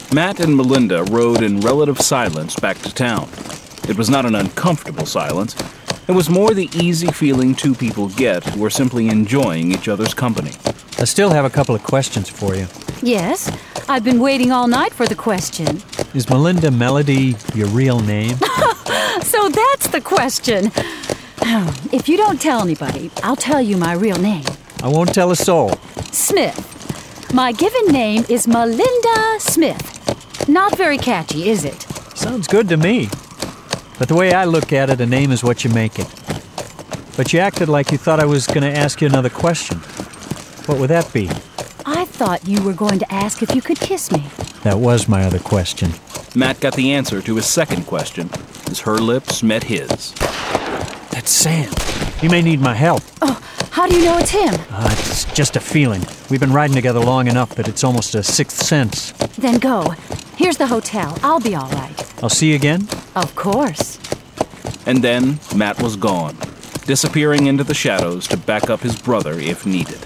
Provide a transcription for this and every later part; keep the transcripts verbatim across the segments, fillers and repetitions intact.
Matt and Melinda rode in relative silence back to town. It was not an uncomfortable silence. It was more the easy feeling two people get who are simply enjoying each other's company. I still have a couple of questions for you. Yes, I've been waiting all night for the question. Is Melinda Melody your real name? So that's the question. If you don't tell anybody, I'll tell you my real name. I won't tell a soul. Smith. My given name is Melinda Smith. Not very catchy, is it? Sounds good to me. But the way I look at it, a name is what you make it. But you acted like you thought I was going to ask you another question. What would that be? I thought you were going to ask if you could kiss me. That was my other question. Matt got the answer to his second question as her lips met his. That's Sam. He may need my help. Oh, how do you know it's him? Uh, it's just a feeling. We've been riding together long enough that it's almost a sixth sense. Then go. Here's the hotel. I'll be all right. I'll see you again? Of course. And then Matt was gone, disappearing into the shadows to back up his brother if needed.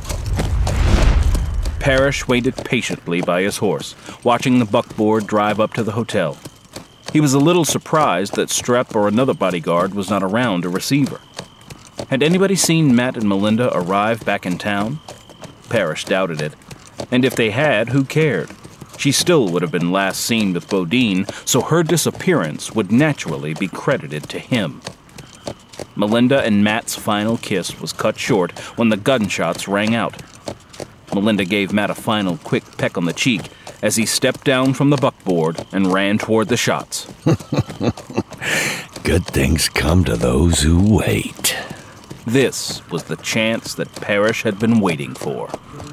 Parrish waited patiently by his horse, watching the buckboard drive up to the hotel. He was a little surprised that Strepp or another bodyguard was not around to receive her. Had anybody seen Matt and Melinda arrive back in town? Parrish doubted it. And if they had, who cared? She still would have been last seen with Bodine, so her disappearance would naturally be credited to him. Melinda and Matt's final kiss was cut short when the gunshots rang out. Melinda gave Matt a final quick peck on the cheek as he stepped down from the buckboard and ran toward the shots. Good things come to those who wait. This was the chance that Parrish had been waiting for.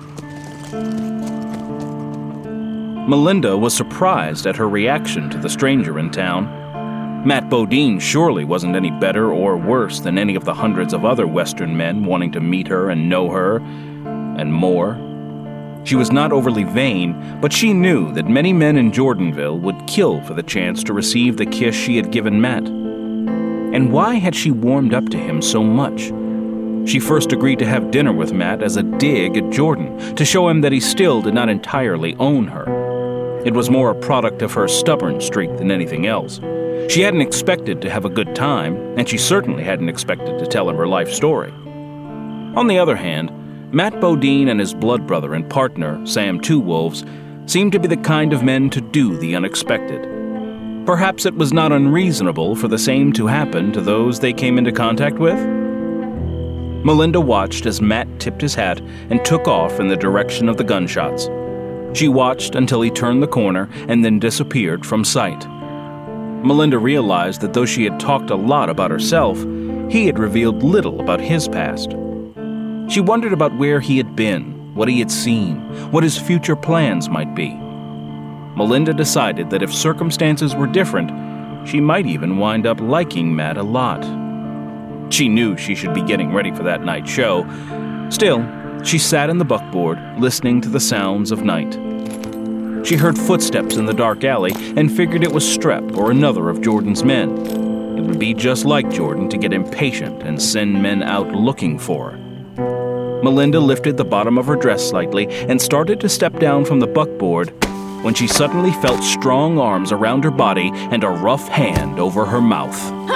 Melinda was surprised at her reaction to the stranger in town. Matt Bodine surely wasn't any better or worse than any of the hundreds of other Western men wanting to meet her and know her, and more. She was not overly vain, but she knew that many men in Jordanville would kill for the chance to receive the kiss she had given Matt. And why had she warmed up to him so much? She first agreed to have dinner with Matt as a dig at Jordan, to show him that he still did not entirely own her. It was more a product of her stubborn streak than anything else. She hadn't expected to have a good time, and she certainly hadn't expected to tell him her life story. On the other hand, Matt Bodine and his blood brother and partner, Sam Two Wolves, seemed to be the kind of men to do the unexpected. Perhaps it was not unreasonable for the same to happen to those they came into contact with? Melinda watched as Matt tipped his hat and took off in the direction of the gunshots. She watched until he turned the corner and then disappeared from sight. Melinda realized that though she had talked a lot about herself, he had revealed little about his past. She wondered about where he had been, what he had seen, what his future plans might be. Melinda decided that if circumstances were different, she might even wind up liking Matt a lot. She knew she should be getting ready for that night show. Still, she sat in the buckboard, listening to the sounds of night. She heard footsteps in the dark alley and figured it was Strepp or another of Jordan's men. It would be just like Jordan to get impatient and send men out looking for her. Melinda lifted the bottom of her dress slightly and started to step down from the buckboard when she suddenly felt strong arms around her body and a rough hand over her mouth.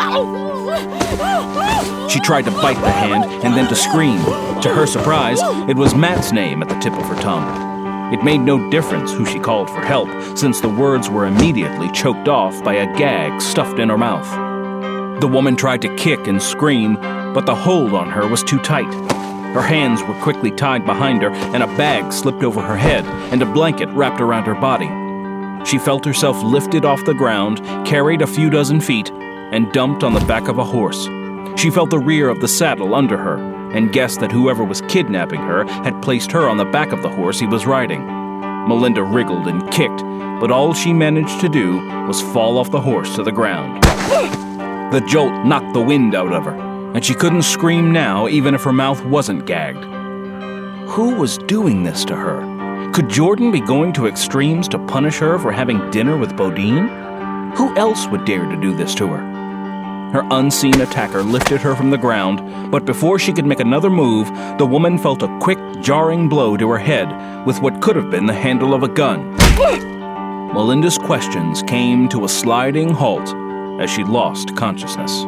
She tried to bite the hand and then to scream. To her surprise, it was Matt's name at the tip of her tongue. It made no difference who she called for help, since the words were immediately choked off by a gag stuffed in her mouth. The woman tried to kick and scream, but the hold on her was too tight. Her hands were quickly tied behind her, and a bag slipped over her head, and a blanket wrapped around her body. She felt herself lifted off the ground, carried a few dozen feet, and dumped on the back of a horse. She felt the rear of the saddle under her, and guessed that whoever was kidnapping her had placed her on the back of the horse he was riding. Melinda wriggled and kicked, but all she managed to do was fall off the horse to the ground. The jolt knocked the wind out of her, and she couldn't scream now even if her mouth wasn't gagged. Who was doing this to her? Could Jordan be going to extremes to punish her for having dinner with Bodine? Who else would dare to do this to her? Her unseen attacker lifted her from the ground, but before she could make another move, the woman felt a quick, jarring blow to her head with what could have been the handle of a gun. Melinda's questions came to a sliding halt as she lost consciousness.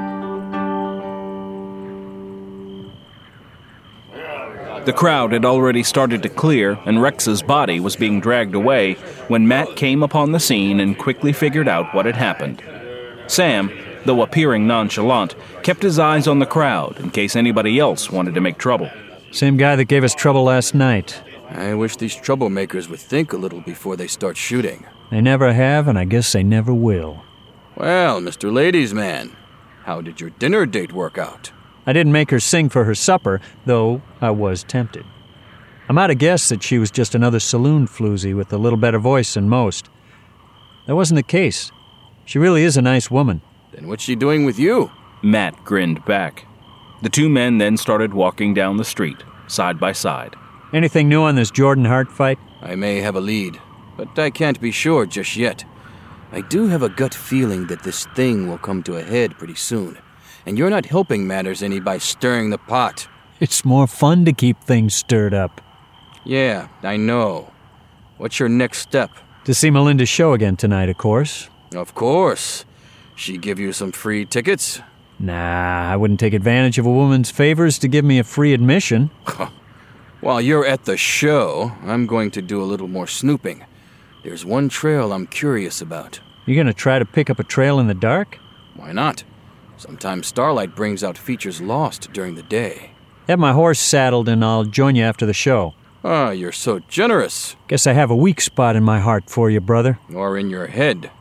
The crowd had already started to clear, and Rex's body was being dragged away when Matt came upon the scene and quickly figured out what had happened. Sam, though appearing nonchalant, kept his eyes on the crowd in case anybody else wanted to make trouble. Same guy that gave us trouble last night. I wish these troublemakers would think a little before they start shooting. They never have, and I guess they never will. Well, Mister Ladies' Man, how did your dinner date work out? I didn't make her sing for her supper, though I was tempted. I might have guessed that she was just another saloon floozy with a little better voice than most. That wasn't the case. She really is a nice woman. Then what's she doing with you? Matt grinned back. The two men then started walking down the street, side by side. Anything new on this Jordan Hart fight? I may have a lead, but I can't be sure just yet. I do have a gut feeling that this thing will come to a head pretty soon. And you're not helping matters any by stirring the pot. It's more fun to keep things stirred up. Yeah, I know. What's your next step? To see Melinda's show again tonight, of course. Of course. She give you some free tickets? Nah, I wouldn't take advantage of a woman's favors to give me a free admission. While you're at the show, I'm going to do a little more snooping. There's one trail I'm curious about. You gonna try to pick up a trail in the dark? Why not? Sometimes Starlight brings out features lost during the day. Have my horse saddled and I'll join you after the show. Ah, you're so generous. Guess I have a weak spot in my heart for you, brother. Or in your head.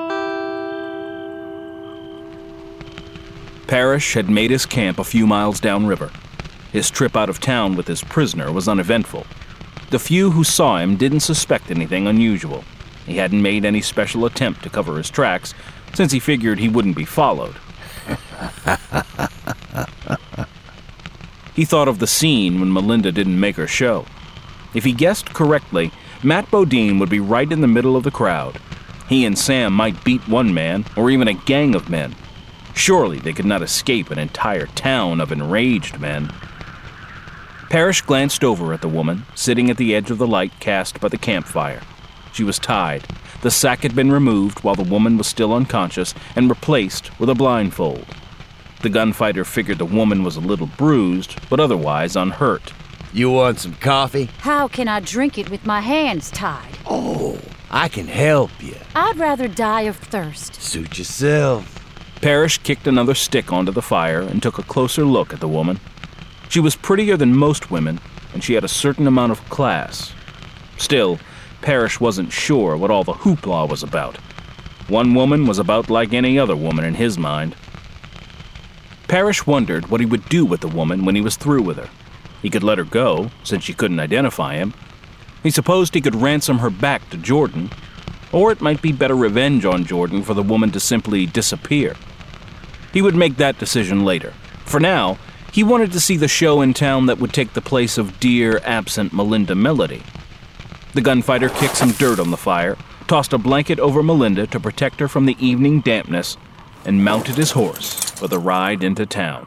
Parrish had made his camp a few miles downriver. His trip out of town with his prisoner was uneventful. The few who saw him didn't suspect anything unusual. He hadn't made any special attempt to cover his tracks, since he figured he wouldn't be followed. He thought of the scene when Melinda didn't make her show. If he guessed correctly, Matt Bodine would be right in the middle of the crowd. He and Sam might beat one man, or even a gang of men. Surely they could not escape an entire town of enraged men. Parrish glanced over at the woman, sitting at the edge of the light cast by the campfire. She was tied. The sack had been removed while the woman was still unconscious and replaced with a blindfold. The gunfighter figured the woman was a little bruised, but otherwise unhurt. You want some coffee? How can I drink it with my hands tied? Oh, I can help you. I'd rather die of thirst. Suit yourself. Parrish kicked another stick onto the fire and took a closer look at the woman. She was prettier than most women, and she had a certain amount of class. Still, Parrish wasn't sure what all the hoopla was about. One woman was about like any other woman in his mind. Parrish wondered what he would do with the woman when he was through with her. He could let her go, since she couldn't identify him. He supposed he could ransom her back to Jordan, or it might be better revenge on Jordan for the woman to simply disappear. He would make that decision later. For now, he wanted to see the show in town that would take the place of dear, absent Melinda Melody. The gunfighter kicked some dirt on the fire, tossed a blanket over Melinda to protect her from the evening dampness, and mounted his horse for the ride into town.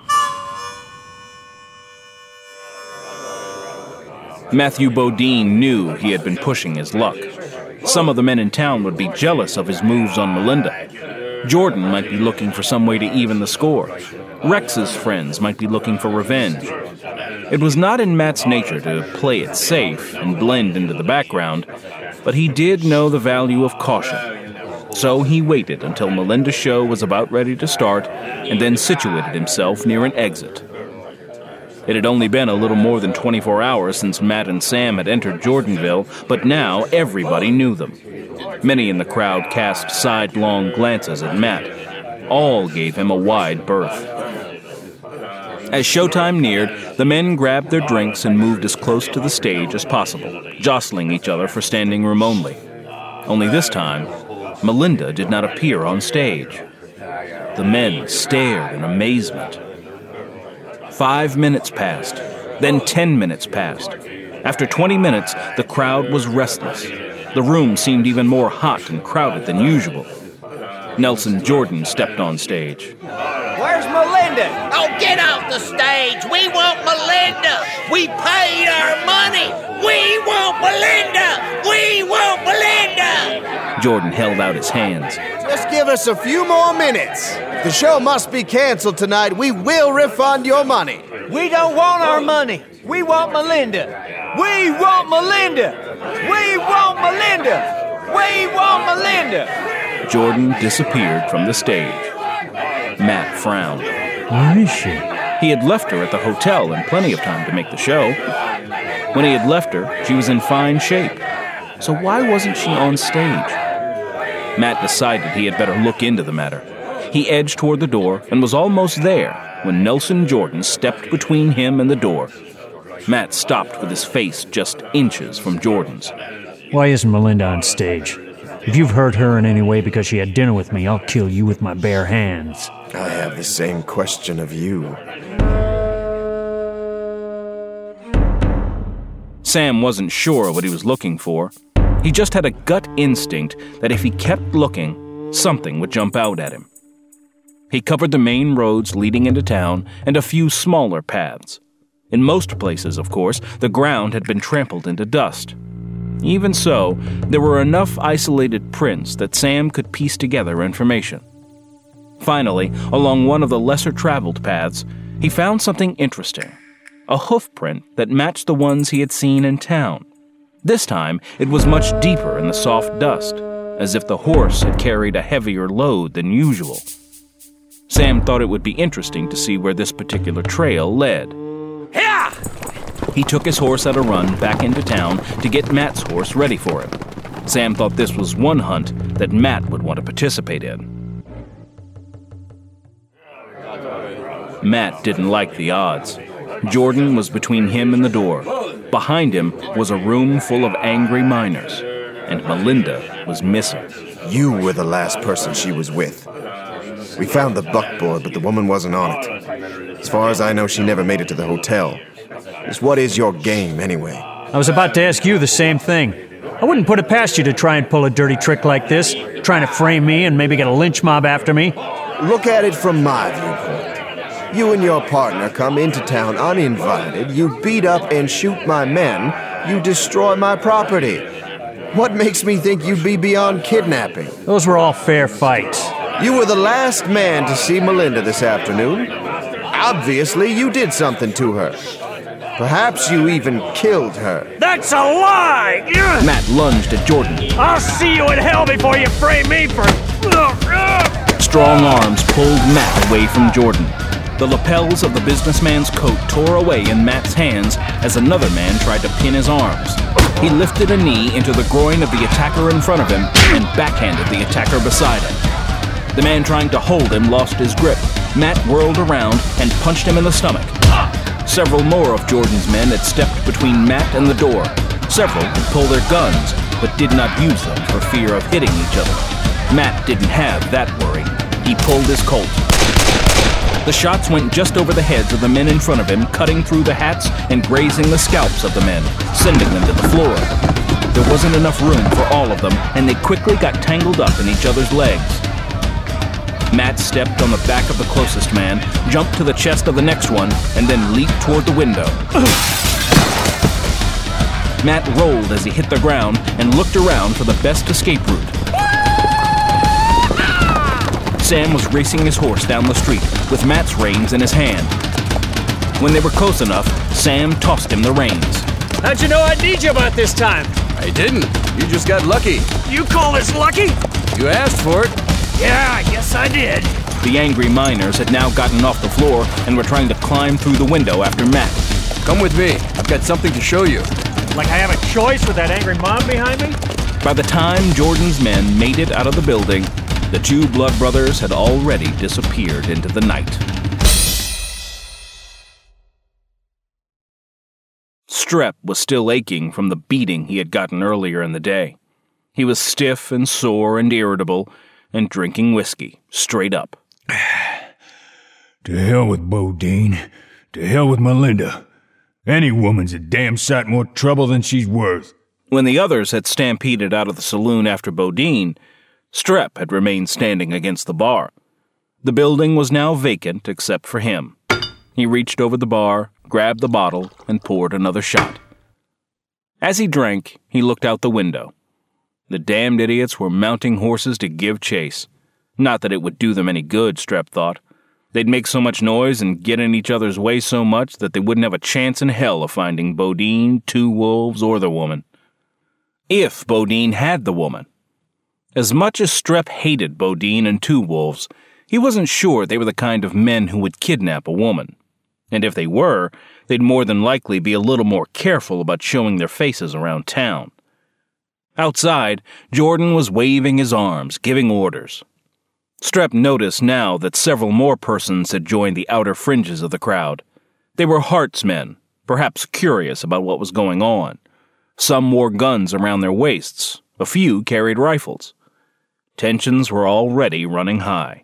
Matthew Bodine knew he had been pushing his luck. Some of the men in town would be jealous of his moves on Melinda. Jordan might be looking for some way to even the score. Rex's friends might be looking for revenge. It was not in Matt's nature to play it safe and blend into the background, but he did know the value of caution. So he waited until Melinda's show was about ready to start and then situated himself near an exit. It had only been a little more than twenty-four hours since Matt and Sam had entered Jordanville, but now everybody knew them. Many in the crowd cast sidelong glances at Matt. All gave him a wide berth. As showtime neared, the men grabbed their drinks and moved as close to the stage as possible, jostling each other for standing room only. Only this time, Melinda did not appear on stage. The men stared in amazement. Five minutes passed, then ten minutes passed. After twenty minutes, the crowd was restless. The room seemed even more hot and crowded than usual. Nelson Jordan stepped on stage. Where's Melinda? Oh, get off the stage. We want Melinda. We paid our money. We want Melinda. We want Melinda. Jordan held out his hands. Just give us a few more minutes. If the show must be canceled tonight, we will refund your money. We don't want our money. We want Melinda. We want Melinda. We want Melinda. We want Melinda. Jordan disappeared from the stage. Matt frowned. Where is she? He had left her at the hotel in plenty of time to make the show. When he had left her, she was in fine shape. So why wasn't she on stage? Matt decided he had better look into the matter. He edged toward the door and was almost there when Nelson Jordan stepped between him and the door. Matt stopped with his face just inches from Jordan's. Why isn't Melinda on stage? If you've hurt her in any way because she had dinner with me, I'll kill you with my bare hands. I have the same question of you. Sam wasn't sure what he was looking for. He just had a gut instinct that if he kept looking, something would jump out at him. He covered the main roads leading into town and a few smaller paths. In most places, of course, the ground had been trampled into dust. Even so, there were enough isolated prints that Sam could piece together information. Finally, along one of the lesser-traveled paths, he found something interesting. A hoof print that matched the ones he had seen in town. This time, it was much deeper in the soft dust, as if the horse had carried a heavier load than usual. Sam thought it would be interesting to see where this particular trail led. Here! He took his horse at a run back into town to get Matt's horse ready for him. Sam thought this was one hunt that Matt would want to participate in. Matt didn't like the odds. Jordan was between him and the door. Behind him was a room full of angry miners, and Melinda was missing. You were the last person she was with. We found the buckboard, but the woman wasn't on it. As far as I know, she never made it to the hotel. Just what is your game, anyway? I was about to ask you the same thing. I wouldn't put it past you to try and pull a dirty trick like this, trying to frame me and maybe get a lynch mob after me. Look at it from my viewpoint. You and your partner come into town uninvited, you beat up and shoot my men, you destroy my property. What makes me think you'd be beyond kidnapping? Those were all fair fights. You were the last man to see Melinda this afternoon. Obviously, you did something to her. Perhaps you even killed her. That's a lie! Matt lunged at Jordan. I'll see you in hell before you frame me for... Strong arms pulled Matt away from Jordan. The lapels of the businessman's coat tore away in Matt's hands as another man tried to pin his arms. He lifted a knee into the groin of the attacker in front of him and backhanded the attacker beside him. The man trying to hold him lost his grip. Matt whirled around and punched him in the stomach. Several more of Jordan's men had stepped between Matt and the door. Several had pulled their guns, but did not use them for fear of hitting each other. Matt didn't have that worry. He pulled his Colt. The shots went just over the heads of the men in front of him, cutting through the hats and grazing the scalps of the men, sending them to the floor. There wasn't enough room for all of them, and they quickly got tangled up in each other's legs. Matt stepped on the back of the closest man, jumped to the chest of the next one, and then leaped toward the window. Matt rolled as he hit the ground and looked around for the best escape route. Sam was racing his horse down the street with Matt's reins in his hand. When they were close enough, Sam tossed him the reins. How'd you know I'd need you about this time? I didn't. You just got lucky. You call this lucky? You asked for it. Yeah, I guess I did. The angry miners had now gotten off the floor and were trying to climb through the window after Matt. Come with me. I've got something to show you. Like I have a choice with that angry mob behind me? By the time Jordan's men made it out of the building, the two Blood brothers had already disappeared into the night. Strep was still aching from the beating he had gotten earlier in the day. He was stiff and sore and irritable, and drinking whiskey, straight up. To hell with Bodine. To hell with Melinda. Any woman's a damn sight more trouble than she's worth. When the others had stampeded out of the saloon after Bodine, Strep had remained standing against the bar. The building was now vacant except for him. He reached over the bar, grabbed the bottle, and poured another shot. As he drank, he looked out the window. The damned idiots were mounting horses to give chase. Not that it would do them any good, Strep thought. They'd make so much noise and get in each other's way so much that they wouldn't have a chance in hell of finding Bodine, Two Wolves, or the woman. If Bodine had the woman. As much as Strep hated Bodine and Two Wolves, he wasn't sure they were the kind of men who would kidnap a woman. And if they were, they'd more than likely be a little more careful about showing their faces around town. Outside, Jordan was waving his arms, giving orders. Strep noticed now that several more persons had joined the outer fringes of the crowd. They were Hart's men, perhaps curious about what was going on. Some wore guns around their waists. A few carried rifles. Tensions were already running high.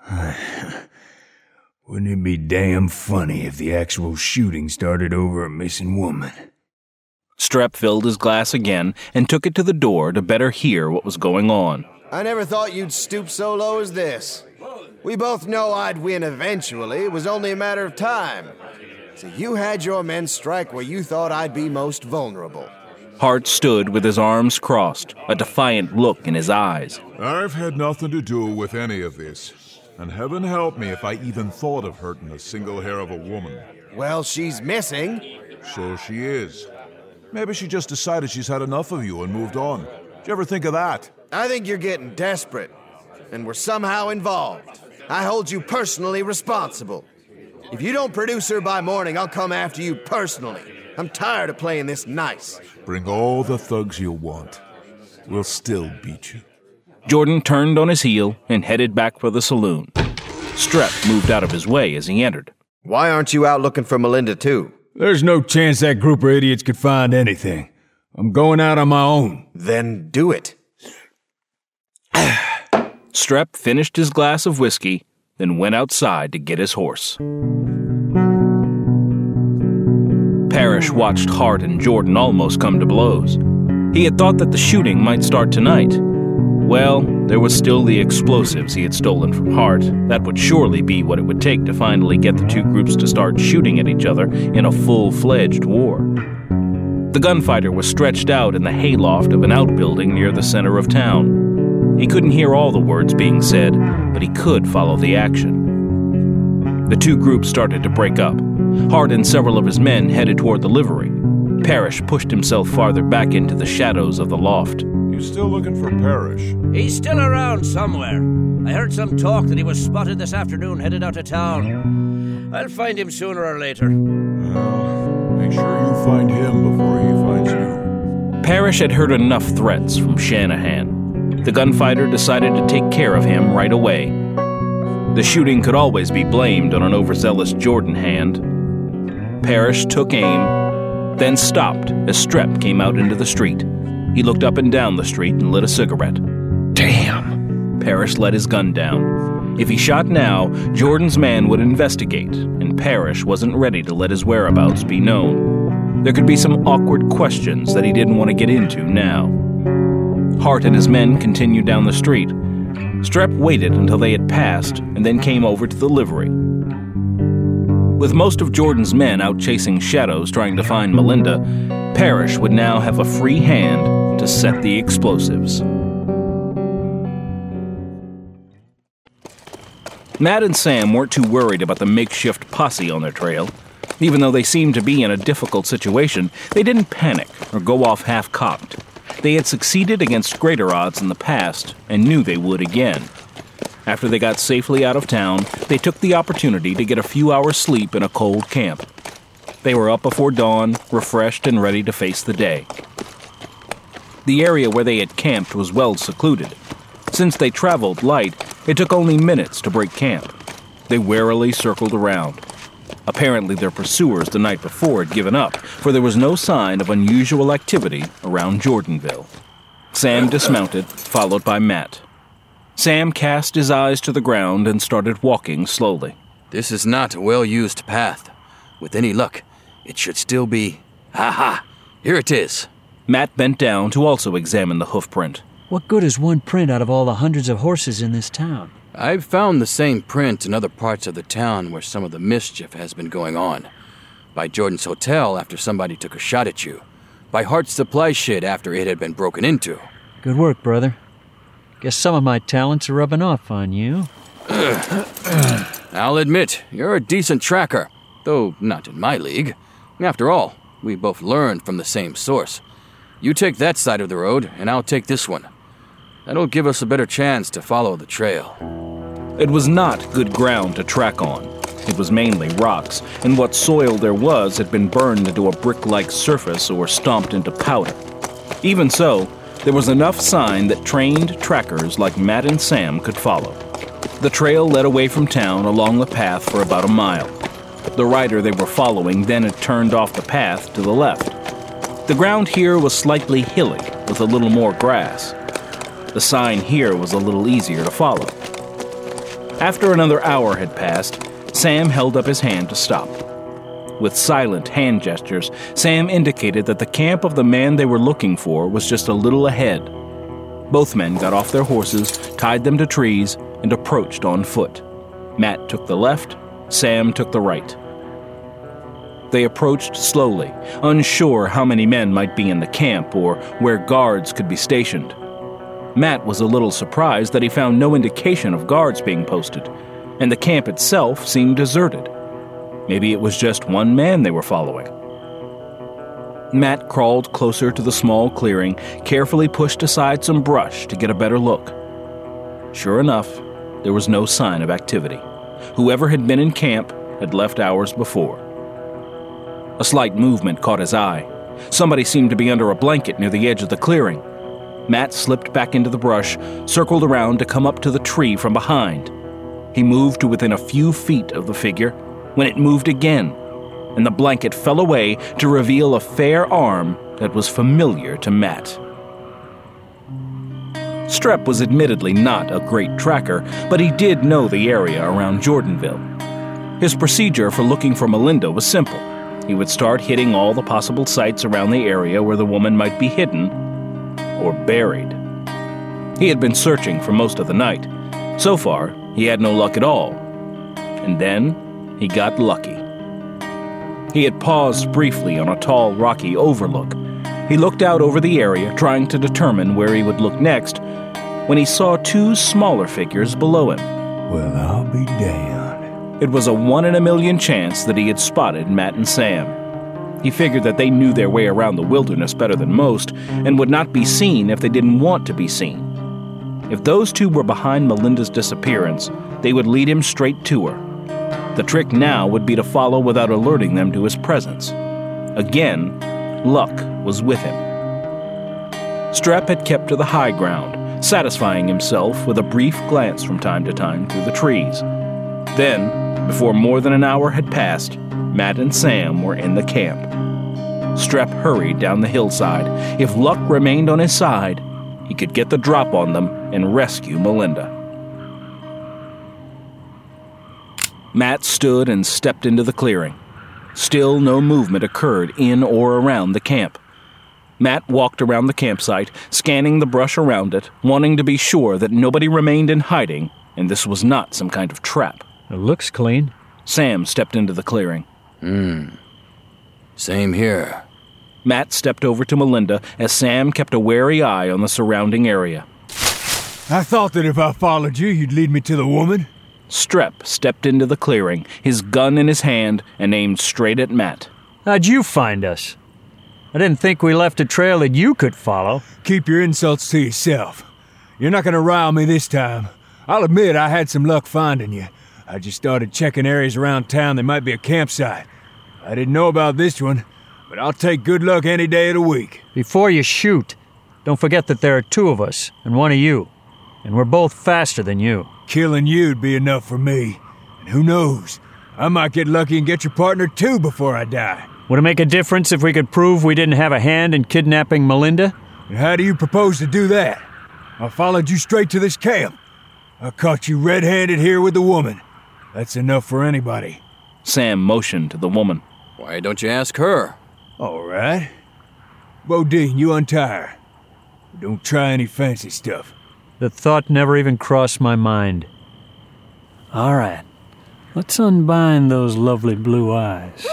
Wouldn't it be damn funny if the actual shooting started over a missing woman? Strep filled his glass again and took it to the door to better hear what was going on. I never thought you'd stoop so low as this. We both know I'd win eventually. It was only a matter of time. So you had your men strike where you thought I'd be most vulnerable. Hart stood with his arms crossed, a defiant look in his eyes. I've had nothing to do with any of this. And heaven help me if I even thought of hurting a single hair of a woman. Well, she's missing. So she is. Maybe she just decided she's had enough of you and moved on. Did you ever think of that? I think you're getting desperate, and we're somehow involved. I hold you personally responsible. If you don't produce her by morning, I'll come after you personally. I'm tired of playing this nice. Bring all the thugs you want. We'll still beat you. Jordan turned on his heel and headed back for the saloon. Strep moved out of his way as he entered. Why aren't you out looking for Melinda, too? There's no chance that group of idiots could find anything. I'm going out on my own. Then do it. Strep finished his glass of whiskey, then went outside to get his horse. Parrish watched Hart and Jordan almost come to blows. He had thought that the shooting might start tonight. Well, there was still the explosives he had stolen from Hart. That would surely be what it would take to finally get the two groups to start shooting at each other in a full-fledged war. The gunfighter was stretched out in the hayloft of an outbuilding near the center of town. He couldn't hear all the words being said, but he could follow the action. The two groups started to break up. Hart and several of his men headed toward the livery. Parrish pushed himself farther back into the shadows of the loft. You still looking for Parrish? He's still around somewhere. I heard some talk that he was spotted this afternoon headed out of town. I'll find him sooner or later. Well, make sure you find him before he finds you. Parrish had heard enough threats from Shanahan. The gunfighter decided to take care of him right away. The shooting could always be blamed on an overzealous Jordan hand. Parrish took aim, then stopped as Strep came out into the street. He looked up and down the street and lit a cigarette. Damn! Parrish let his gun down. If he shot now, Jordan's man would investigate, and Parrish wasn't ready to let his whereabouts be known. There could be some awkward questions that he didn't want to get into now. Hart and his men continued down the street. Strep waited until they had passed and then came over to the livery. With most of Jordan's men out chasing shadows trying to find Melinda, Parrish would now have a free hand to set the explosives. Matt and Sam weren't too worried about the makeshift posse on their trail. Even though they seemed to be in a difficult situation, they didn't panic or go off half-cocked. They had succeeded against greater odds in the past and knew they would again. After they got safely out of town, they took the opportunity to get a few hours' sleep in a cold camp. They were up before dawn, refreshed and ready to face the day. The area where they had camped was well secluded. Since they traveled light, it took only minutes to break camp. They warily circled around. Apparently their pursuers the night before had given up, for there was no sign of unusual activity around Jordanville. Sam dismounted, followed by Matt. Sam cast his eyes to the ground and started walking slowly. This is not a well-used path. With any luck, it should still be... Ha-ha! Here it is. Matt bent down to also examine the hoofprint. What good is one print out of all the hundreds of horses in this town? I've found the same print in other parts of the town where some of the mischief has been going on. By Jordan's hotel after somebody took a shot at you. By Hart's supply shed after it had been broken into. Good work, brother. Guess some of my talents are rubbing off on you. I'll admit, you're a decent tracker, though not in my league. After all, we both learned from the same source. You take that side of the road, and I'll take this one. That'll give us a better chance to follow the trail. It was not good ground to track on. It was mainly rocks, and what soil there was had been burned into a brick-like surface or stomped into powder. Even so, there was enough sign that trained trackers like Matt and Sam could follow. The trail led away from town along the path for about a mile. The rider they were following then had turned off the path to the left. The ground here was slightly hilly, with a little more grass. The sign here was a little easier to follow. After another hour had passed, Sam held up his hand to stop. With silent hand gestures, Sam indicated that the camp of the man they were looking for was just a little ahead. Both men got off their horses, tied them to trees, and approached on foot. Matt took the left, Sam took the right. They approached slowly, unsure how many men might be in the camp or where guards could be stationed. Matt was a little surprised that he found no indication of guards being posted, and the camp itself seemed deserted. Maybe it was just one man they were following. Matt crawled closer to the small clearing, carefully pushed aside some brush to get a better look. Sure enough, there was no sign of activity. Whoever had been in camp had left hours before. A slight movement caught his eye. Somebody seemed to be under a blanket near the edge of the clearing. Matt slipped back into the brush, circled around to come up to the tree from behind. He moved to within a few feet of the figure when it moved again, and the blanket fell away to reveal a fair arm that was familiar to Matt. Strep was admittedly not a great tracker, but he did know the area around Jordanville. His procedure for looking for Melinda was simple. He would start hitting all the possible sites around the area where the woman might be hidden or buried. He had been searching for most of the night. So far, he had no luck at all. And then he got lucky. He had paused briefly on a tall, rocky overlook. He looked out over the area, trying to determine where he would look next, when he saw two smaller figures below him. Well, I'll be damned. It was a one in a million chance that he had spotted Matt and Sam. He figured that they knew their way around the wilderness better than most, and would not be seen if they didn't want to be seen. If those two were behind Melinda's disappearance, they would lead him straight to her. The trick now would be to follow without alerting them to his presence. Again, luck was with him. Strep had kept to the high ground, satisfying himself with a brief glance from time to time through the trees. Then, before more than an hour had passed, Matt and Sam were in the camp. Strep hurried down the hillside. If luck remained on his side, he could get the drop on them and rescue Melinda. Matt stood and stepped into the clearing. Still no movement occurred in or around the camp. Matt walked around the campsite, scanning the brush around it, wanting to be sure that nobody remained in hiding, and this was not some kind of trap. It looks clean. Sam stepped into the clearing. Hmm. Same here. Matt stepped over to Melinda as Sam kept a wary eye on the surrounding area. I thought that if I followed you, you'd lead me to the woman. Strep stepped into the clearing, his gun in his hand, and aimed straight at Matt. How'd you find us? I didn't think we left a trail that you could follow. Keep your insults to yourself. You're not going to rile me this time. I'll admit I had some luck finding you. I just started checking areas around town that might be a campsite. I didn't know about this one, but I'll take good luck any day of the week. Before you shoot, don't forget that there are two of us and one of you, and we're both faster than you. Killing you'd be enough for me. And who knows, I might get lucky and get your partner too before I die. Would it make a difference if we could prove we didn't have a hand in kidnapping Melinda? And how do you propose to do that? I followed you straight to this camp. I caught you red-handed here with the woman. That's enough for anybody. Sam motioned to the woman. Why don't you ask her? All right. Bodine, you untie her. Don't try any fancy stuff. The thought never even crossed my mind. All right. Let's unbind those lovely blue eyes.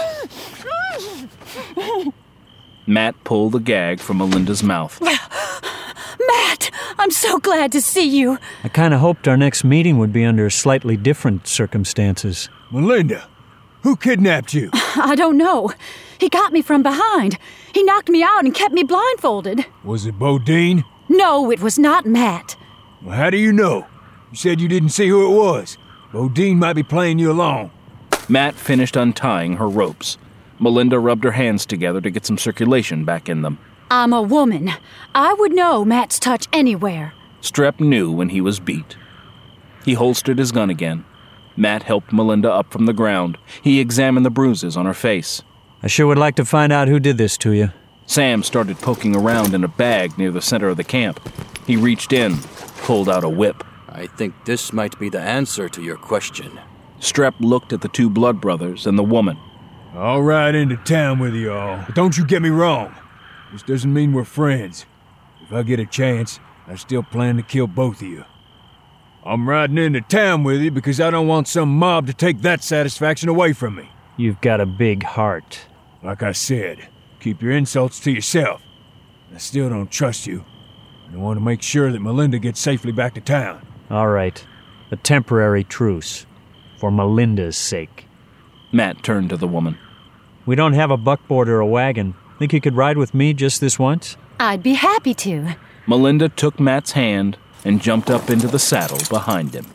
Matt pulled the gag from Melinda's mouth. Matt, I'm so glad to see you. I kind of hoped our next meeting would be under slightly different circumstances. Melinda, who kidnapped you? I don't know. He got me from behind. He knocked me out and kept me blindfolded. Was it Bodine? No, it was not Matt. Well, how do you know? You said you didn't see who it was. Bodine might be playing you along. Matt finished untying her ropes. Melinda rubbed her hands together to get some circulation back in them. I'm a woman. I would know Matt's touch anywhere. Strep knew when he was beat. He holstered his gun again. Matt helped Melinda up from the ground. He examined the bruises on her face. I sure would like to find out who did this to you. Sam started poking around in a bag near the center of the camp. He reached in, pulled out a whip. I think this might be the answer to your question. Strep looked at the two blood brothers and the woman. I'll ride into town with you all, but don't you get me wrong. This doesn't mean we're friends. If I get a chance, I still plan to kill both of you. I'm riding into town with you because I don't want some mob to take that satisfaction away from me. You've got a big heart. Like I said, keep your insults to yourself. I still don't trust you. I want to make sure that Melinda gets safely back to town. All right. A temporary truce. For Melinda's sake. Matt turned to the woman. We don't have a buckboard or a wagon. Think you could ride with me just this once? I'd be happy to. Melinda took Matt's hand and jumped up into the saddle behind him.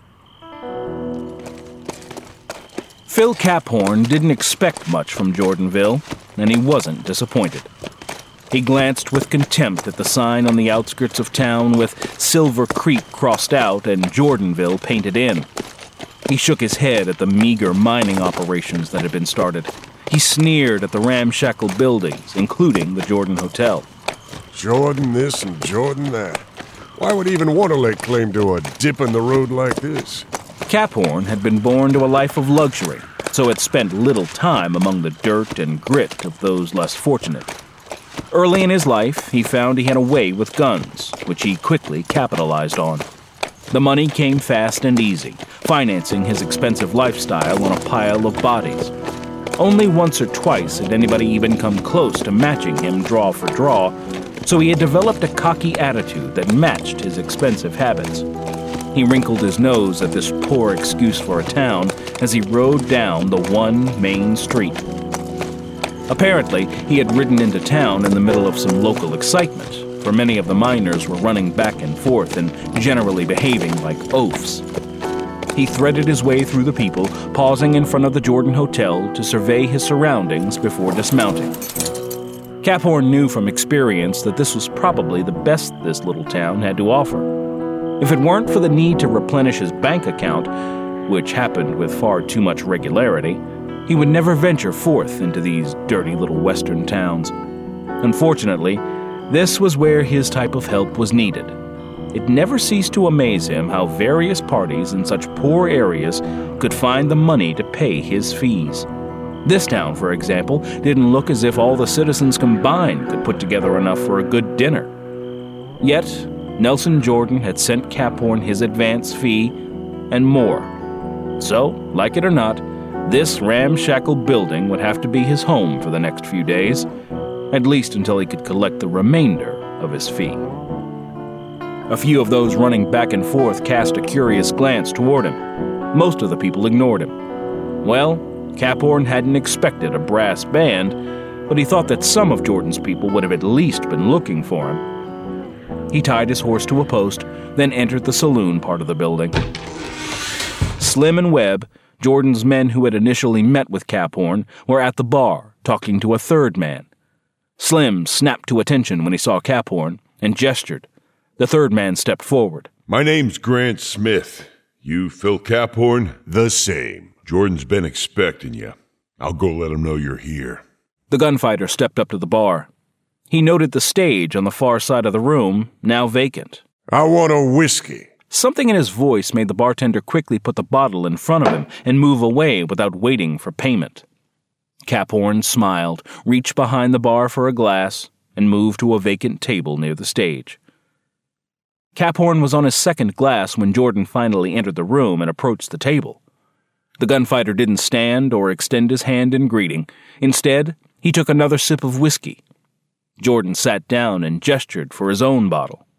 Phil Caphorn didn't expect much from Jordanville, and he wasn't disappointed. He glanced with contempt at the sign on the outskirts of town with Silver Creek crossed out and Jordanville painted in. He shook his head at the meager mining operations that had been started. He sneered at the ramshackle buildings, including the Jordan Hotel. Jordan this and Jordan that. Why would he even want to lay claim to a dip in the road like this? Caphorn had been born to a life of luxury, so had spent little time among the dirt and grit of those less fortunate. Early in his life, he found he had a way with guns, which he quickly capitalized on. The money came fast and easy, financing his expensive lifestyle on a pile of bodies. Only once or twice had anybody even come close to matching him draw for draw, so he had developed a cocky attitude that matched his expensive habits. He wrinkled his nose at this poor excuse for a town as he rode down the one main street. Apparently, he had ridden into town in the middle of some local excitement, for many of the miners were running back and forth and generally behaving like oafs. He threaded his way through the people, pausing in front of the Jordan Hotel to survey his surroundings before dismounting. Caphorn knew from experience that this was probably the best this little town had to offer. If it weren't for the need to replenish his bank account, which happened with far too much regularity, he would never venture forth into these dirty little western towns. Unfortunately, this was where his type of help was needed. It never ceased to amaze him how various parties in such poor areas could find the money to pay his fees. This town, for example, didn't look as if all the citizens combined could put together enough for a good dinner. Yet, Nelson Jordan had sent Caphorn his advance fee and more. So, like it or not, this ramshackle building would have to be his home for the next few days, at least until he could collect the remainder of his fee. A few of those running back and forth cast a curious glance toward him. Most of the people ignored him. Well, Caphorn hadn't expected a brass band, but he thought that some of Jordan's people would have at least been looking for him. He tied his horse to a post, then entered the saloon part of the building. Slim and Webb, Jordan's men who had initially met with Caphorn, were at the bar, talking to a third man. Slim snapped to attention when he saw Caphorn and gestured. The third man stepped forward. My name's Grant Smith. You Phil Caphorn? The same. Jordan's been expecting you. I'll go let him know you're here. The gunfighter stepped up to the bar. He noted the stage on the far side of the room, now vacant. I want a whiskey. Something in his voice made the bartender quickly put the bottle in front of him and move away without waiting for payment. Caphorn smiled, reached behind the bar for a glass, and moved to a vacant table near the stage. Caphorn was on his second glass when Jordan finally entered the room and approached the table. The gunfighter didn't stand or extend his hand in greeting. Instead, he took another sip of whiskey. Jordan sat down and gestured for his own bottle.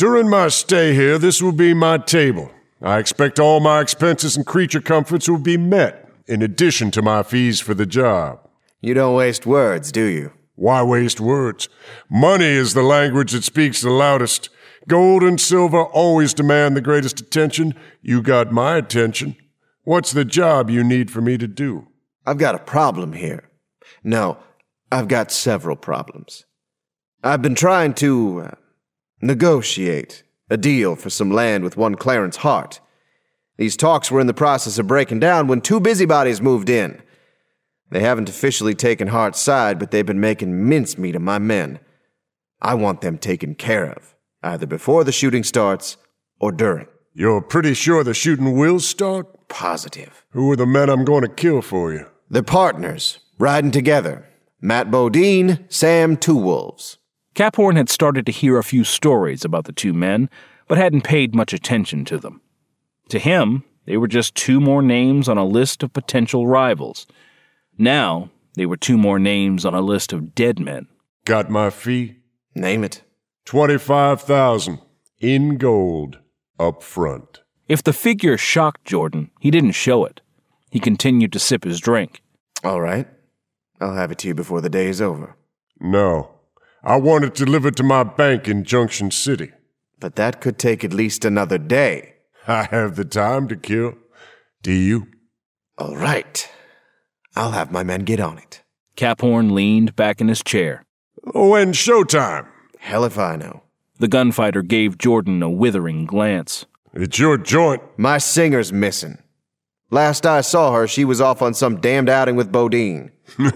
During my stay here, this will be my table. I expect all my expenses and creature comforts will be met, in addition to my fees for the job. You don't waste words, do you? Why waste words? Money is the language that speaks the loudest. Gold and silver always demand the greatest attention. You got my attention. What's the job you need for me to do? I've got a problem here. No, I've got several problems. I've been trying to uh, negotiate a deal for some land with one Clarence Hart. These talks were in the process of breaking down when two busybodies moved in. They haven't officially taken Hart's side, but they've been making mincemeat of my men. I want them taken care of, either before the shooting starts or during. You're pretty sure the shooting will start? Positive. Who are the men I'm going to kill for you? They're partners, riding together. Matt Bodine, Sam Two Wolves. Caphorn had started to hear a few stories about the two men, but hadn't paid much attention to them. To him, they were just two more names on a list of potential rivals. Now, they were two more names on a list of dead men. Got my fee? Name it. Twenty-five thousand in gold, up front. If the figure shocked Jordan, he didn't show it. He continued to sip his drink. All right. I'll have it to you before the day is over. No. I want it delivered to my bank in Junction City. But that could take at least another day. I have the time to kill. Do you? All right. I'll have my men get on it. Caphorn leaned back in his chair. When's showtime? Hell if I know. The gunfighter gave Jordan a withering glance. It's your joint. My singer's missing. Last I saw her, she was off on some damned outing with Bodine.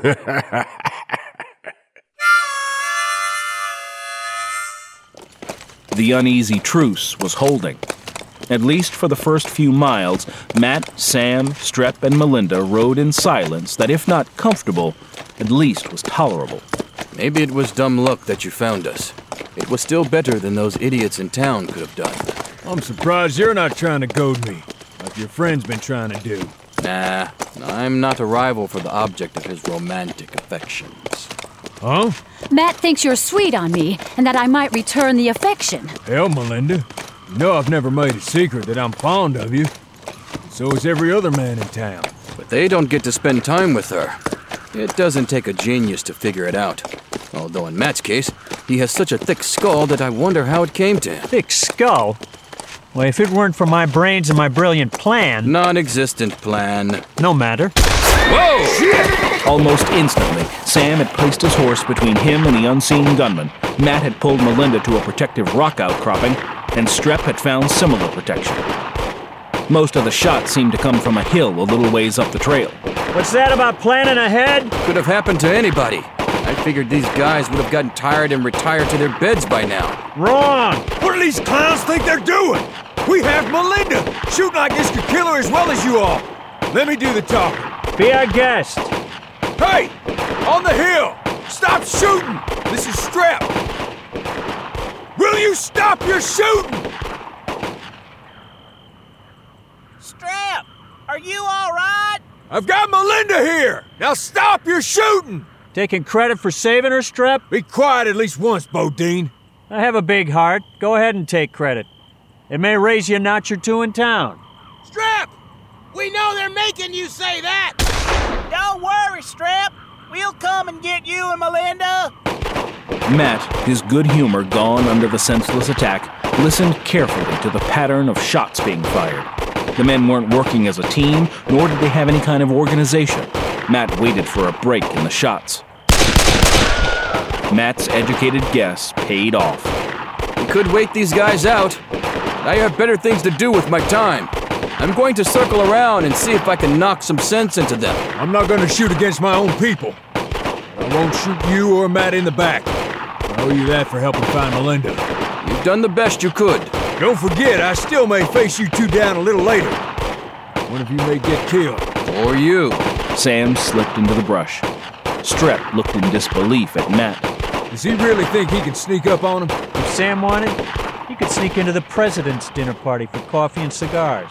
The uneasy truce was holding. At least for the first few miles, Matt, Sam, Strep, and Melinda rode in silence that, if not comfortable, at least was tolerable. Maybe it was dumb luck that you found us. It was still better than those idiots in town could have done. I'm surprised you're not trying to goad me, like your friend's been trying to do. Nah, I'm not a rival for the object of his romantic affections. Huh? Matt thinks you're sweet on me, and that I might return the affection. Hell, Melinda, you know I've never made a secret that I'm fond of you. So is every other man in town. But they don't get to spend time with her. It doesn't take a genius to figure it out. Although in Matt's case, he has such a thick skull that I wonder how it came to him. Thick skull? Well, if it weren't for my brains and my brilliant plan... Non-existent plan. No matter. Whoa! Shit! Almost instantly, Sam had placed his horse between him and the unseen gunman. Matt had pulled Melinda to a protective rock outcropping, and Strep had found similar protection. Most of the shots seemed to come from a hill a little ways up the trail. What's that about planning ahead? Could have happened to anybody. I figured these guys would have gotten tired and retired to their beds by now. Wrong! What do these clowns think they're doing? We have Melinda! Shooting like this could kill her as well as you all. Let me do the talking. Be our guest. Hey! On the hill! Stop shooting! This is Strep! Will you stop your shooting? Strep! Are you all right? I've got Melinda here! Now stop your shooting! Taking credit for saving her, Strep? Be quiet at least once, Bodine. I have a big heart. Go ahead and take credit. It may raise you a notch or two in town. Strep! We know they're making you say that! Don't worry, Strep. We'll come and get you and Melinda. Matt, his good humor gone under the senseless attack, listened carefully to the pattern of shots being fired. The men weren't working as a team, nor did they have any kind of organization. Matt waited for a break in the shots. Matt's educated guess paid off. We could wait these guys out. I have better things to do with my time. I'm going to circle around and see if I can knock some sense into them. I'm not going to shoot against my own people. I won't shoot you or Matt in the back. I owe you that for helping find Melinda. You've done the best you could. Don't forget, I still may face you two down a little later. One of you may get killed. Or you. Sam slipped into the brush. Strep looked in disbelief at Matt. Does he really think he can sneak up on him? If Sam wanted, he could sneak into the president's dinner party for coffee and cigars.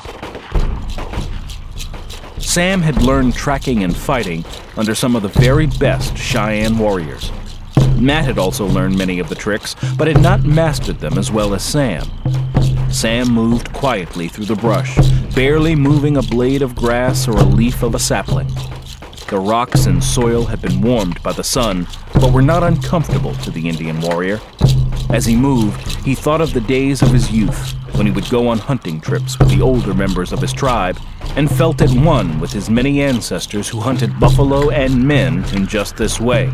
Sam had learned tracking and fighting under some of the very best Cheyenne warriors. Matt had also learned many of the tricks, but had not mastered them as well as Sam. Sam moved quietly through the brush, barely moving a blade of grass or a leaf of a sapling. The rocks and soil had been warmed by the sun, but were not uncomfortable to the Indian warrior. As he moved, he thought of the days of his youth, when he would go on hunting trips with the older members of his tribe, and felt at one with his many ancestors who hunted buffalo and men in just this way.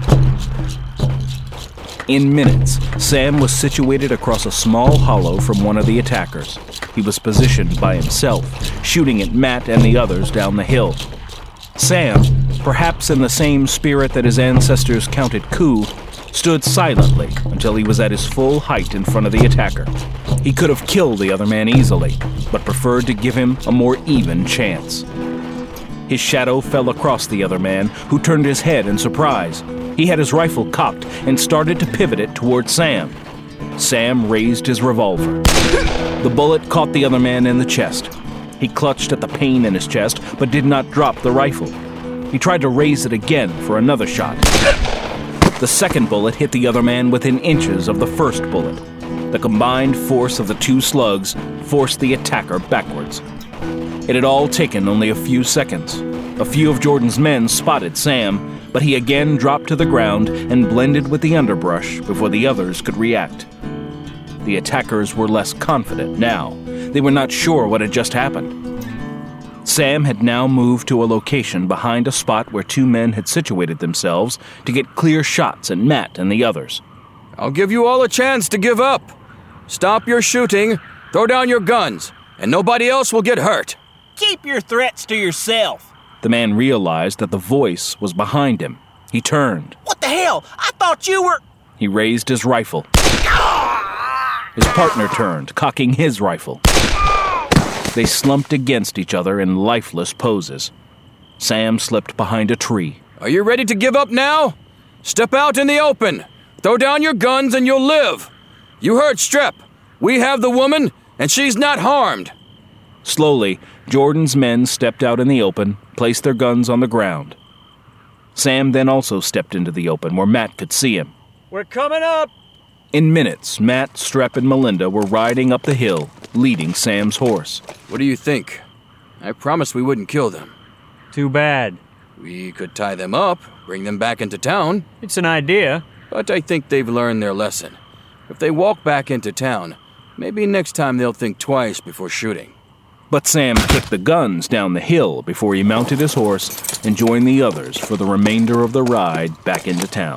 In minutes, Sam was situated across a small hollow from one of the attackers. He was positioned by himself, shooting at Matt and the others down the hill. Sam, perhaps in the same spirit that his ancestors counted coup, stood silently until he was at his full height in front of the attacker. He could have killed the other man easily, but preferred to give him a more even chance. His shadow fell across the other man, who turned his head in surprise. He had his rifle cocked and started to pivot it toward Sam. Sam raised his revolver. The bullet caught the other man in the chest. He clutched at the pain in his chest, but did not drop the rifle. He tried to raise it again for another shot. The second bullet hit the other man within inches of the first bullet. The combined force of the two slugs forced the attacker backwards. It had all taken only a few seconds. A few of Jordan's men spotted Sam, but he again dropped to the ground and blended with the underbrush before the others could react. The attackers were less confident now. They were not sure what had just happened. Sam had now moved to a location behind a spot where two men had situated themselves to get clear shots at Matt and the others. I'll give you all a chance to give up. Stop your shooting, throw down your guns, and nobody else will get hurt. Keep your threats to yourself. The man realized that the voice was behind him. He turned. What the hell? I thought you were... He raised his rifle. His partner turned, cocking his rifle. They slumped against each other in lifeless poses. Sam slipped behind a tree. Are you ready to give up now? Step out in the open. Throw down your guns and you'll live. You heard Strep. We have the woman, and she's not harmed. Slowly, Jordan's men stepped out in the open, placed their guns on the ground. Sam then also stepped into the open where Matt could see him. We're coming up! In minutes, Matt, Strep, and Melinda were riding up the hill, leading Sam's horse. What do you think? I promised we wouldn't kill them. Too bad. We could tie them up, bring them back into town. It's an idea. But I think they've learned their lesson. If they walk back into town, maybe next time they'll think twice before shooting. But Sam kicked the guns down the hill before he mounted his horse and joined the others for the remainder of the ride back into town.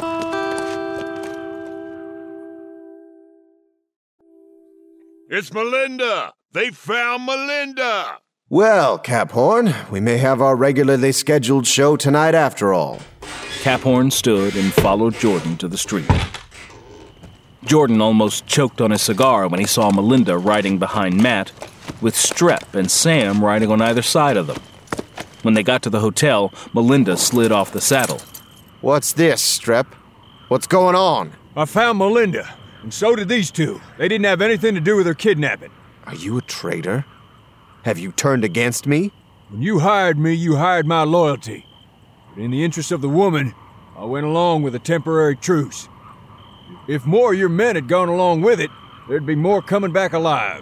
It's Melinda! They found Melinda! Well, Caphorn, we may have our regularly scheduled show tonight after all. Caphorn stood and followed Jordan to the street. Jordan almost choked on his cigar when he saw Melinda riding behind Matt, with Strep and Sam riding on either side of them. When they got to the hotel, Melinda slid off the saddle. What's this, Strep? What's going on? I found Melinda, and so did these two. They didn't have anything to do with her kidnapping. Are you a traitor? Have you turned against me? When you hired me, you hired my loyalty. But in the interest of the woman, I went along with a temporary truce. If more of your men had gone along with it, there'd be more coming back alive.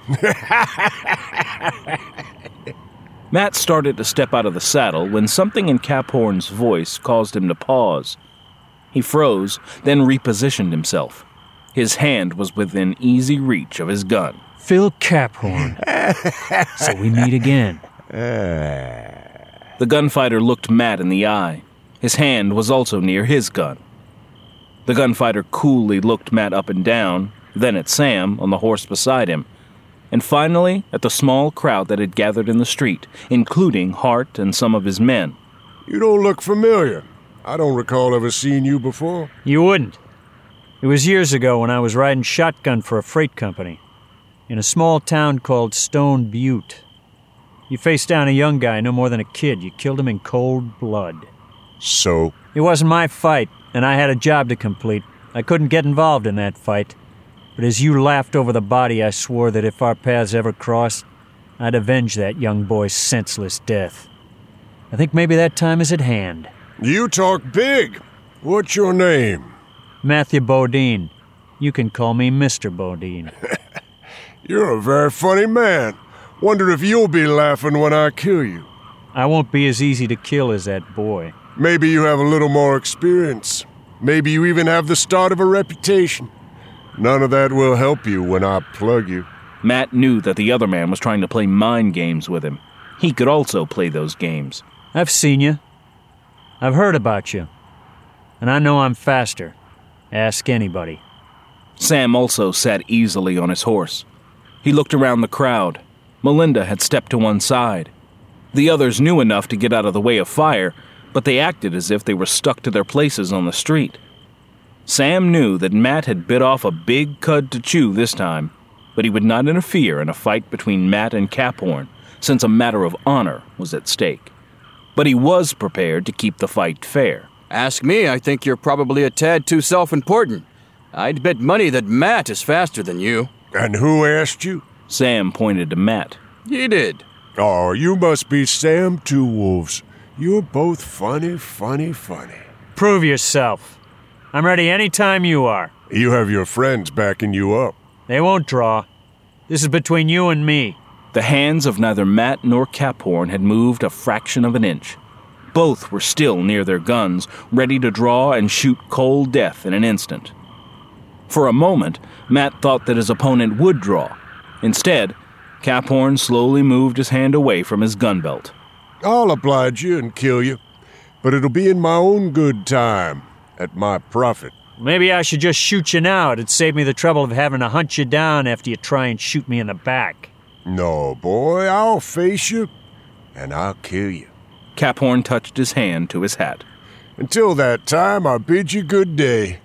Matt started to step out of the saddle when something in Caphorn's voice caused him to pause. He froze, then repositioned himself. His hand was within easy reach of his gun. Phil Caphorn. So we meet again. The gunfighter looked Matt in the eye. His hand was also near his gun. The gunfighter coolly looked Matt up and down, then at Sam on the horse beside him, and finally at the small crowd that had gathered in the street, including Hart and some of his men. You don't look familiar. I don't recall ever seeing you before. You wouldn't. It was years ago when I was riding shotgun for a freight company in a small town called Stone Butte. You faced down a young guy, no more than a kid. You killed him in cold blood. So? It wasn't my fight, and I had a job to complete. I couldn't get involved in that fight. But as you laughed over the body, I swore that if our paths ever crossed, I'd avenge that young boy's senseless death. I think maybe that time is at hand. You talk big. What's your name? Matthew Bodine. You can call me Mister Bodine. You're a very funny man. Wonder if you'll be laughing when I kill you. I won't be as easy to kill as that boy. Maybe you have a little more experience. Maybe you even have the start of a reputation. None of that will help you when I plug you. Matt knew that the other man was trying to play mind games with him. He could also play those games. I've seen you. I've heard about you. And I know I'm faster. Ask anybody. Sam also sat easily on his horse. He looked around the crowd. Melinda had stepped to one side. The others knew enough to get out of the way of fire, but they acted as if they were stuck to their places on the street. Sam knew that Matt had bit off a big cud to chew this time, but he would not interfere in a fight between Matt and Caphorn, since a matter of honor was at stake. But he was prepared to keep the fight fair. Ask me, I think you're probably a tad too self-important. I'd bet money that Matt is faster than you. And who asked you? Sam pointed to Matt. He did. Oh, you must be Sam Two Wolves. You're both funny, funny, funny. Prove yourself. I'm ready any time you are. You have your friends backing you up. They won't draw. This is between you and me. The hands of neither Matt nor Caphorn had moved a fraction of an inch. Both were still near their guns, ready to draw and shoot cold death in an instant. For a moment, Matt thought that his opponent would draw. Instead, Caphorn slowly moved his hand away from his gun belt. I'll oblige you and kill you, but it'll be in my own good time, at my profit. Maybe I should just shoot you now. It'd save me the trouble of having to hunt you down after you try and shoot me in the back. No, boy, I'll face you, and I'll kill you. Caphorn touched his hand to his hat. Until that time, I bid you good day.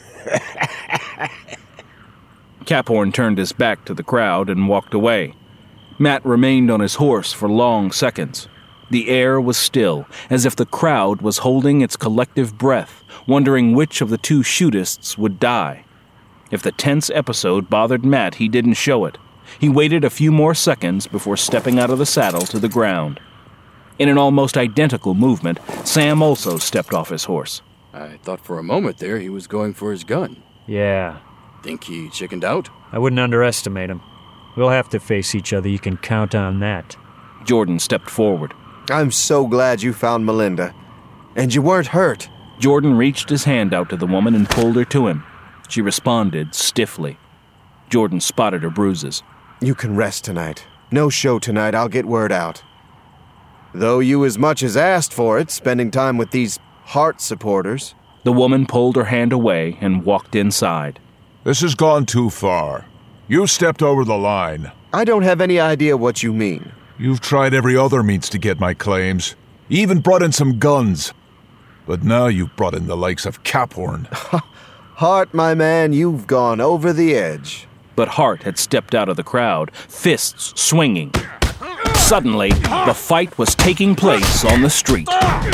Caphorn turned his back to the crowd and walked away. Matt remained on his horse for long seconds. The air was still, as if the crowd was holding its collective breath, wondering which of the two shootists would die. If the tense episode bothered Matt, he didn't show it. He waited a few more seconds before stepping out of the saddle to the ground. In an almost identical movement, Sam also stepped off his horse. I thought for a moment there he was going for his gun. Yeah. Think he chickened out? I wouldn't underestimate him. We'll have to face each other, you can count on that. Jordan stepped forward. I'm so glad you found Melinda. And you weren't hurt. Jordan reached his hand out to the woman and pulled her to him. She responded stiffly. Jordan spotted her bruises. You can rest tonight. No show tonight, I'll get word out. Though you as much as asked for it, spending time with these Hart supporters. The woman pulled her hand away and walked inside. This has gone too far. You stepped over the line. I don't have any idea what you mean. You've tried every other means to get my claims. You even brought in some guns. But now you've brought in the likes of Caphorn. Hart, my man, you've gone over the edge. But Hart had stepped out of the crowd, fists swinging. Suddenly, the fight was taking place on the street.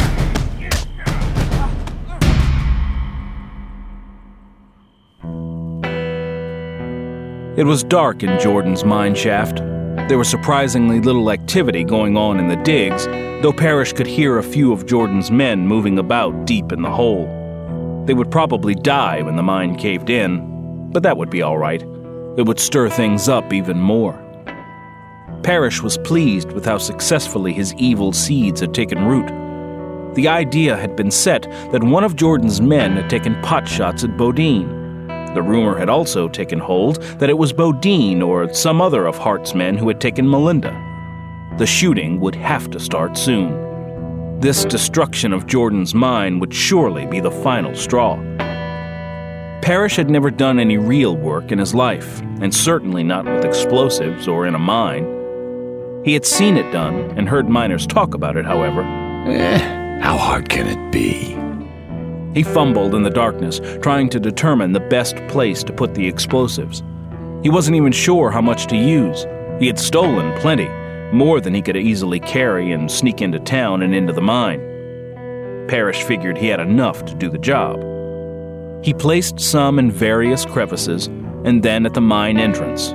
It was dark in Jordan's mine shaft. There was surprisingly little activity going on in the digs, though Parrish could hear a few of Jordan's men moving about deep in the hole. They would probably die when the mine caved in, but that would be all right. It would stir things up even more. Parrish was pleased with how successfully his evil seeds had taken root. The idea had been set that one of Jordan's men had taken pot shots at Bodine. The rumor had also taken hold that it was Bodine or some other of Hart's men who had taken Melinda. The shooting would have to start soon. This destruction of Jordan's mine would surely be the final straw. Parrish had never done any real work in his life, and certainly not with explosives or in a mine. He had seen it done and heard miners talk about it, however. Eh, how hard can it be? He fumbled in the darkness, trying to determine the best place to put the explosives. He wasn't even sure how much to use. He had stolen plenty, more than he could easily carry and sneak into town and into the mine. Parrish figured he had enough to do the job. He placed some in various crevices, and then at the mine entrance.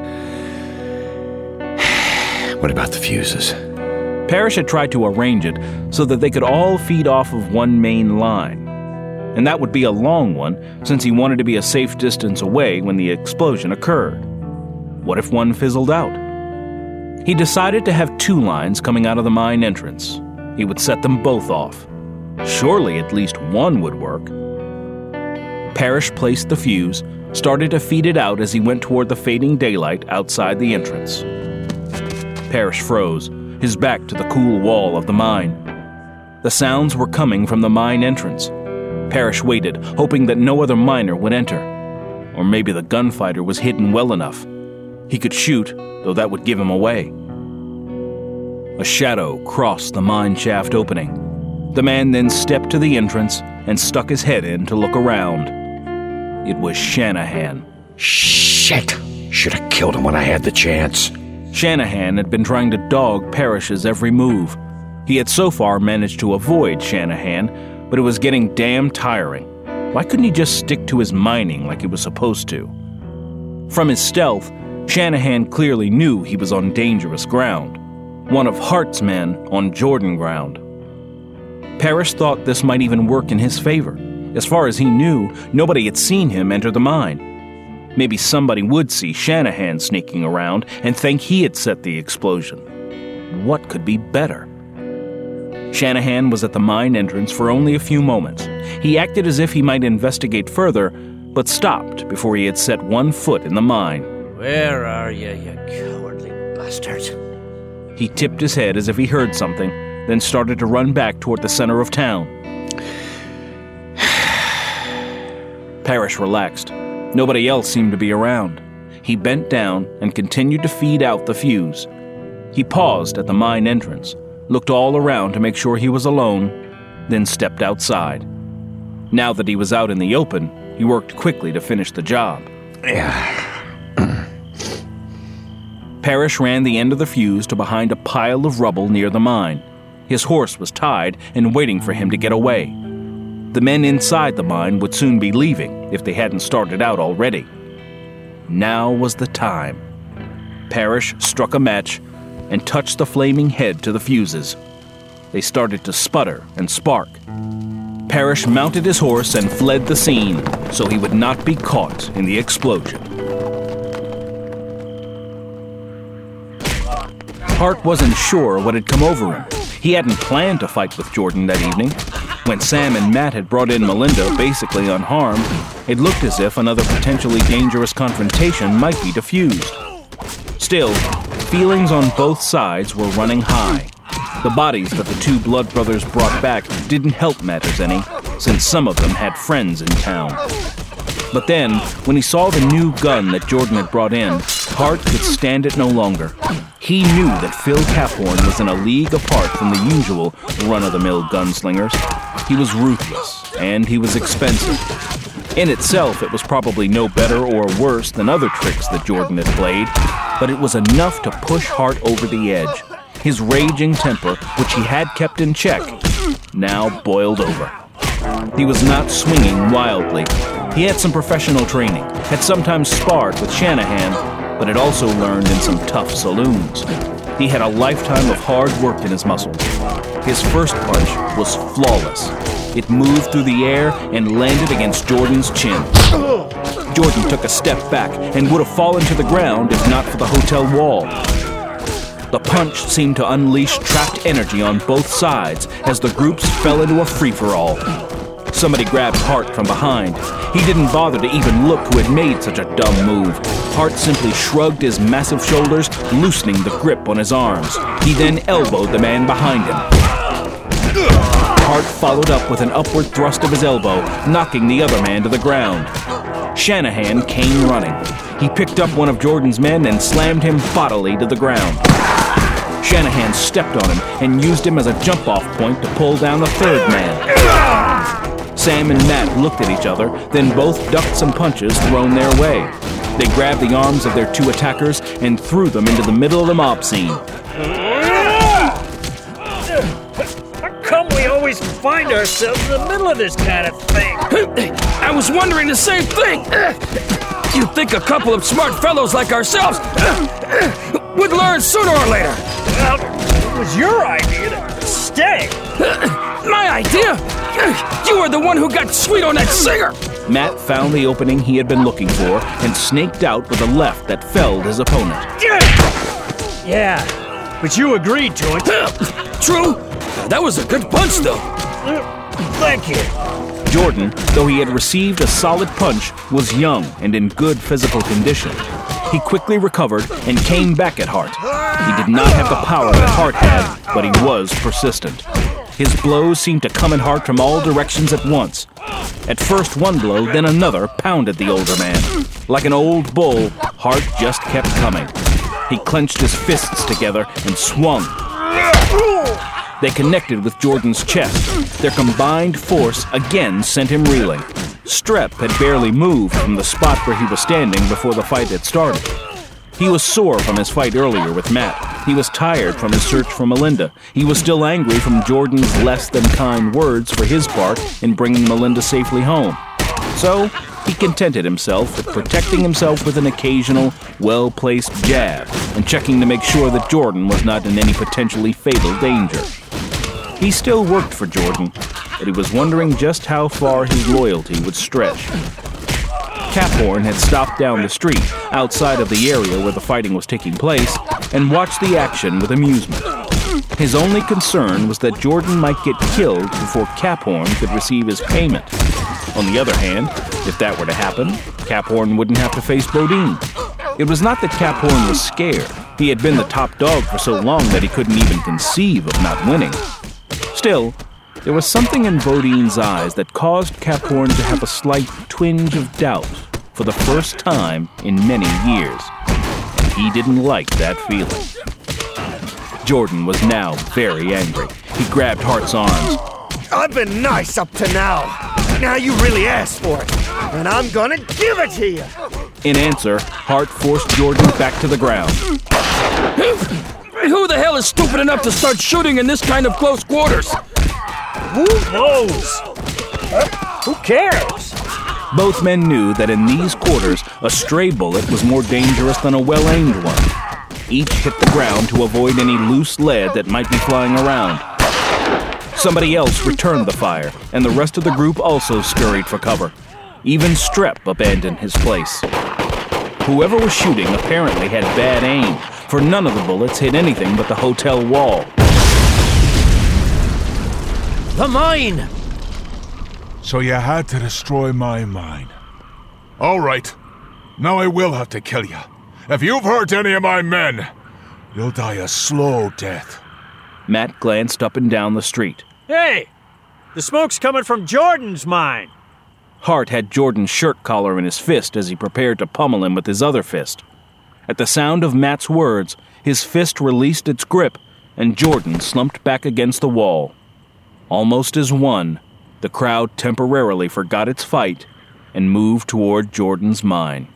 What about the fuses? Parrish had tried to arrange it so that they could all feed off of one main line. and that would be a long one since he wanted to be a safe distance away when the explosion occurred. What if one fizzled out? He decided to have two lines coming out of the mine entrance. He would set them both off. Surely at least one would work. Parrish placed the fuse, started to feed it out as he went toward the fading daylight outside the entrance. Parrish froze, his back to the cool wall of the mine. The sounds were coming from the mine entrance. Parrish waited, hoping that no other miner would enter. Or maybe the gunfighter was hidden well enough. He could shoot, though that would give him away. A shadow crossed the mine shaft opening. The man then stepped to the entrance and stuck his head in to look around. It was Shanahan. Shit! Should have killed him when I had the chance. Shanahan had been trying to dog Parrish's every move. He had so far managed to avoid Shanahan, but it was getting damn tiring. Why couldn't he just stick to his mining like he was supposed to? From his stealth, Shanahan clearly knew he was on dangerous ground. One of Hart's men on Jordan ground. Parrish thought this might even work in his favor. As far as he knew, nobody had seen him enter the mine. Maybe somebody would see Shanahan sneaking around and think he had set the explosion. What could be better? Shanahan was at the mine entrance for only a few moments. He acted as if he might investigate further, but stopped before he had set one foot in the mine. Where are you, you cowardly bastard? He tipped his head as if he heard something, then started to run back toward the center of town. Parrish relaxed. Nobody else seemed to be around. He bent down and continued to feed out the fuse. He paused at the mine entrance, looked all around to make sure he was alone, then stepped outside. Now that he was out in the open, he worked quickly to finish the job. Parrish ran the end of the fuse to behind a pile of rubble near the mine. His horse was tied and waiting for him to get away. The men inside the mine would soon be leaving if they hadn't started out already. Now was the time. Parrish struck a match and touched the flaming head to the fuses. They started to sputter and spark. Parrish mounted his horse and fled the scene so he would not be caught in the explosion. Hart wasn't sure what had come over him. He hadn't planned to fight with Jordan that evening. When Sam and Matt had brought in Melinda basically unharmed, it looked as if another potentially dangerous confrontation might be diffused. Still, feelings on both sides were running high. The bodies that the two Blood brothers brought back didn't help matters any, since some of them had friends in town. But then, when he saw the new gun that Jordan had brought in, Hart could stand it no longer. He knew that Phil Caphorn was in a league apart from the usual run-of-the-mill gunslingers. He was ruthless, and he was expensive. In itself, it was probably no better or worse than other tricks that Jordan had played, but it was enough to push Hart over the edge. His raging temper, which he had kept in check, now boiled over. He was not swinging wildly. He had some professional training, had sometimes sparred with Shanahan, but had also learned in some tough saloons. He had a lifetime of hard work in his muscles. His first punch was flawless. It moved through the air and landed against Jordan's chin. Jordan took a step back and would have fallen to the ground if not for the hotel wall. The punch seemed to unleash trapped energy on both sides as the groups fell into a free-for-all. Somebody grabbed Hart from behind. He didn't bother to even look who had made such a dumb move. Hart simply shrugged his massive shoulders, loosening the grip on his arms. He then elbowed the man behind him. Hart followed up with an upward thrust of his elbow, knocking the other man to the ground. Shanahan came running. He picked up one of Jordan's men and slammed him bodily to the ground. Shanahan stepped on him and used him as a jump-off point to pull down the third man. Sam and Matt looked at each other, then both ducked some punches thrown their way. They grabbed the arms of their two attackers and threw them into the middle of the mob scene. How come we always find ourselves in the middle of this kind of thing? I was wondering the same thing. You'd think a couple of smart fellows like ourselves would learn sooner or later. Well, it was your idea to stay. My idea? You are the one who got sweet on that singer! Matt found the opening he had been looking for and snaked out with a left that felled his opponent. Yeah, but you agreed to it. True. That was a good punch, though. Thank you. Jordan, though he had received a solid punch, was young and in good physical condition. He quickly recovered and came back at Hart. He did not have the power that Hart had, but he was persistent. His blows seemed to come at Hart from all directions at once. At first one blow, then another pounded the older man. Like an old bull, Hart just kept coming. He clenched his fists together and swung. They connected with Jordan's chest. Their combined force again sent him reeling. Strep had barely moved from the spot where he was standing before the fight had started. He was sore from his fight earlier with Matt. He was tired from his search for Melinda. He was still angry from Jordan's less-than-kind words for his part in bringing Melinda safely home. So, he contented himself with protecting himself with an occasional, well-placed jab and checking to make sure that Jordan was not in any potentially fatal danger. He still worked for Jordan, but he was wondering just how far his loyalty would stretch. Caphorn had stopped down the street, outside of the area where the fighting was taking place, and watched the action with amusement. His only concern was that Jordan might get killed before Caphorn could receive his payment. On the other hand, if that were to happen, Caphorn wouldn't have to face Bodine. It was not that Caphorn was scared. He had been the top dog for so long that he couldn't even conceive of not winning. Still, there was something in Bodine's eyes that caused Caphorn to have a slight twinge of doubt for the first time in many years, and he didn't like that feeling. Jordan was now very angry. He grabbed Hart's arms. I've been nice up to now. Now you really asked for it, and I'm gonna give it to you. In answer, Hart forced Jordan back to the ground. Who the hell is stupid enough to start shooting in this kind of close quarters? Who knows? Who cares? Both men knew that in these quarters, a stray bullet was more dangerous than a well-aimed one. Each hit the ground to avoid any loose lead that might be flying around. Somebody else returned the fire, and the rest of the group also scurried for cover. Even Strep abandoned his place. Whoever was shooting apparently had bad aim, for none of the bullets hit anything but the hotel wall. The mine! So you had to destroy my mine. All right. Now I will have to kill you. If you've hurt any of my men, you'll die a slow death. Matt glanced up and down the street. Hey! The smoke's coming from Jordan's mine! Hart had Jordan's shirt collar in his fist as he prepared to pummel him with his other fist. At the sound of Matt's words, his fist released its grip, and Jordan slumped back against the wall. Almost as one, the crowd temporarily forgot its fight and moved toward Jordan's mine.